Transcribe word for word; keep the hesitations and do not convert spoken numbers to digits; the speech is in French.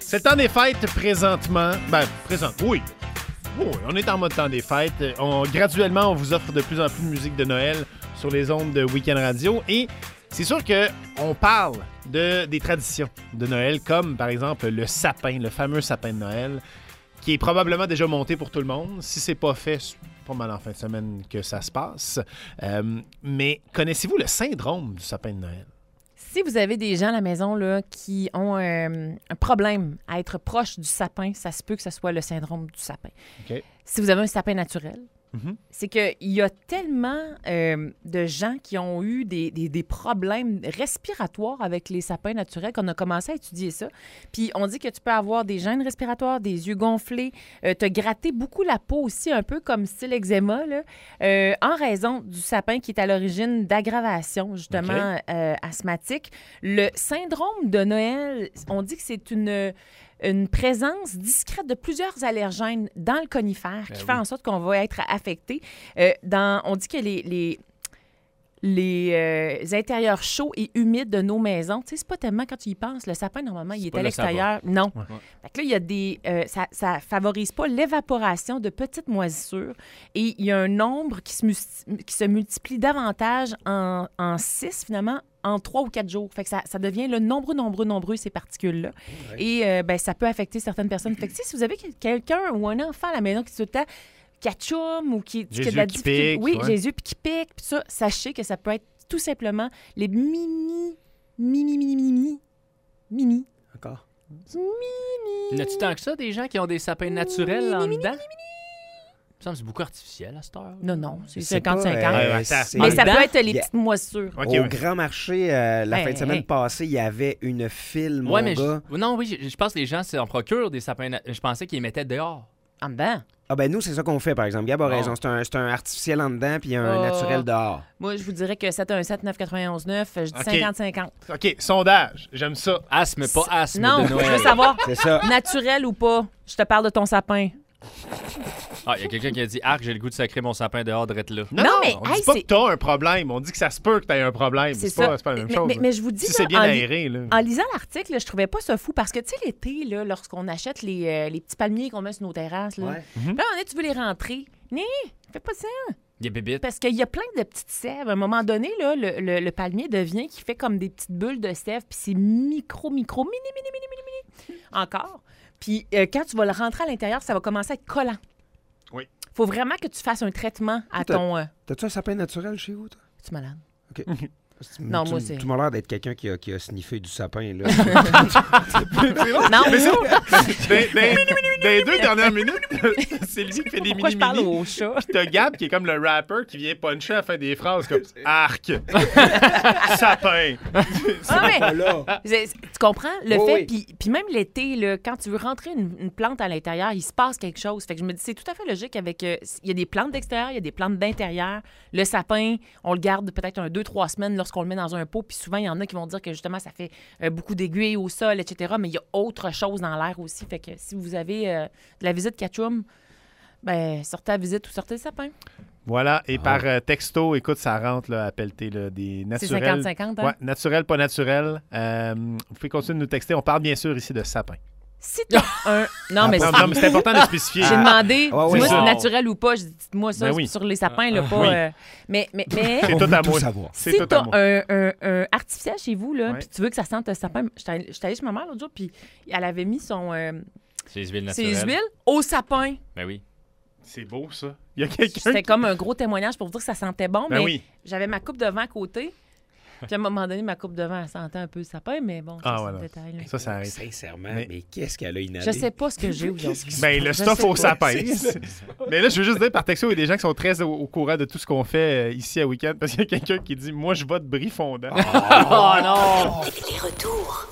C'est le temps des fêtes présentement. Ben, présent, oui. Oui, on est en mode temps des fêtes. On, graduellement, on vous offre de plus en plus de musique de Noël sur les ondes de Week-end Radio. Et c'est sûr qu'on parle de, des traditions de Noël, comme par exemple le sapin, le fameux sapin de Noël, qui est probablement déjà monté pour tout le monde. Si c'est pas fait, c'est pas mal en fin de semaine que ça se passe. Euh, mais connaissez-vous le syndrome du sapin de Noël? Si vous avez des gens à la maison là, qui ont euh, un problème à être proche du sapin, ça se peut que ce soit le syndrome du sapin. Okay. Si vous avez un sapin naturel, Mm-hmm. c'est qu'il y a tellement euh, de gens qui ont eu des, des, des problèmes respiratoires avec les sapins naturels qu'on a commencé à étudier ça. Puis on dit que tu peux avoir des gènes respiratoires, des yeux gonflés, euh, te gratter beaucoup la peau aussi, un peu comme style eczéma, là, euh, en raison du sapin qui est à l'origine d'aggravations, justement, okay. euh, asthmatiques. Le syndrome de Noël, on dit que c'est une... une présence discrète de plusieurs allergènes dans le conifère ben qui oui. fait en sorte qu'on va être affecté. Euh, dans, on dit que les, les, les euh, intérieurs chauds et humides de nos maisons, tu sais, c'est pas tellement quand tu y penses, le sapin, normalement, il est à l'extérieur. Non. Ouais. Fait que là, il y a des... Euh, ça, ça favorise pas l'évaporation de petites moisissures et il y a un nombre qui se, mu- qui se multiplie davantage en, en six, finalement, en trois ou quatre jours. Fait que ça, ça devient le nombreux, nombreux, nombreux, ces particules-là. Ouais. Et euh, ben, ça peut affecter certaines personnes. Fait que si vous avez quelqu'un ou un enfant à la maison qui tout le temps catchoum ou qui, qui a de la difficulté... Pique, oui, ouais. Jésus puis qui pique, puis ça, sachez que ça peut être tout simplement les mini, mini, mini, mini, mini. Encore? Mini. N'as-tu tant que ça, des gens qui ont des sapins naturels mini, en mini, dedans? Mini, mini. Ça me semble que c'est beaucoup artificiel à cette heure. Non, non, c'est C'est cinquante cinquante. Euh, mais c'est... ça peut être les yeah. petites moisissures. Okay, Au ouais. Grand Marché, euh, la hey, fin de semaine hey. passée, il y avait une file, mon ouais, mais gars. Je... Non, oui, je, je pense que les gens en procurent des sapins. Na... Je pensais qu'ils les mettaient dehors. En dedans? Ah ben nous, c'est ça qu'on fait, par exemple. Gab a raison. C'est un, c'est un artificiel en dedans puis un oh. naturel dehors. Moi, je vous dirais que sept un sept neuf neuf un neuf, je dis okay. cinquante cinquante. OK, sondage. J'aime ça. Asthme, pas asthme non, de Noël. Je veux savoir, c'est ça. Naturel ou pas, je te parle de ton sapin. Ah, il y a quelqu'un qui a dit « Arc, j'ai le goût de sacrer mon sapin dehors d'être là. » Non, non, mais on hey, dit pas c'est... que t'as un problème. On dit que ça se peut que t'aies un problème. C'est, c'est, pas, c'est pas la même mais, chose. Mais, mais je vous dis, si là, c'est bien en, aéré. Là. En lisant l'article, là, je trouvais pas ça fou parce que, tu sais, l'été, là, lorsqu'on achète les, euh, les petits palmiers qu'on met sur nos terrasses, là, ouais. mm-hmm. là on est, tu veux les rentrer. Mais, fais pas ça. Des bébites. Parce qu'il y a plein de petites sèves. À un moment donné, là, le, le, le palmier devient qui fait comme des petites bulles de sève, puis c'est micro, micro, mini, mini, mini, mini, mini. Encore. Puis euh, quand tu vas le rentrer à l'intérieur, ça va commencer à être collant. Oui. Faut vraiment que tu fasses un traitement à T'as, ton... Euh... T'as-tu un sapin naturel chez vous, toi? Es-tu malade? OK. Non, tu, moi, c'est... Tu m'as l'air d'être quelqu'un qui a, qui a sniffé du sapin, là. non, mais ça, dans les deux dernières minutes, c'est lui qui fait des Pourquoi mini-mini. je parle au chat? Puis t'as Gab qui est comme le rapper qui vient puncher à la fin des phrases comme « arc »,« sapin ». Ah, mais, tu comprends? Le oh, fait, oui. puis, puis même l'été, là, quand tu veux rentrer une, une plante à l'intérieur, il se passe quelque chose. Fait que je me dis, c'est tout à fait logique avec... Euh, il y a des plantes d'extérieur, il y a des plantes d'intérieur. Le sapin, on le garde peut-être un deux, trois semaines lorsqu'on le met dans un pot. Puis souvent, il y en a qui vont dire que justement, ça fait euh, beaucoup d'aiguilles au sol, et cetera. Mais il y a autre chose dans l'air aussi. Fait que si vous avez euh, de la visite Ketchum, ben sortez à visite ou sortez le sapin. Voilà, et ah. par euh, texto, écoute, ça rentre là, à pelleter là, des naturels. C'est cinquante cinquante, hein? Ouais, naturel, pas naturel. Euh, vous pouvez continuer de nous texter. On parle bien sûr ici de sapin. Si t'as un... Non, mais, non, c'est... non, mais c'est important de spécifier. J'ai demandé, ah, oui, moi, c'est c'est naturel ou pas. Je dis, moi ça, ben oui. sur les sapins, là, pas... Oui. Euh... Mais, mais, mais... C'est tout à moi. Si c'est t'as tout à un, un, un artificiel chez vous, là, ouais. puis tu veux que ça sente le sapin... J'étais allée chez ma mère l'autre jour, puis elle avait mis son... Euh... Ses huiles naturelles. Ses huiles au sapin. Ben oui. C'est beau, ça. Il y a quelqu'un C'était qui... comme un gros témoignage pour vous dire que ça sentait bon, ben mais oui. j'avais ma coupe de vin à côté. Puis à un moment donné, ma coupe de vin, elle sentait un peu le sapin, mais bon, ah, ça, voilà. c'est le détail. Là. Ça, ça arrive. Sincèrement, mais, mais qu'est-ce qu'elle a inhalé? Je sais pas ce que j'ai aujourd'hui. Ben, le stuff au sapin. Mais là, je veux juste dire, par texto, il y a des gens qui sont très au, au courant de tout ce qu'on fait euh, ici à Week-end, parce qu'il y a quelqu'un qui dit « Moi, je vote brie fondant. » Oh non! Les retours.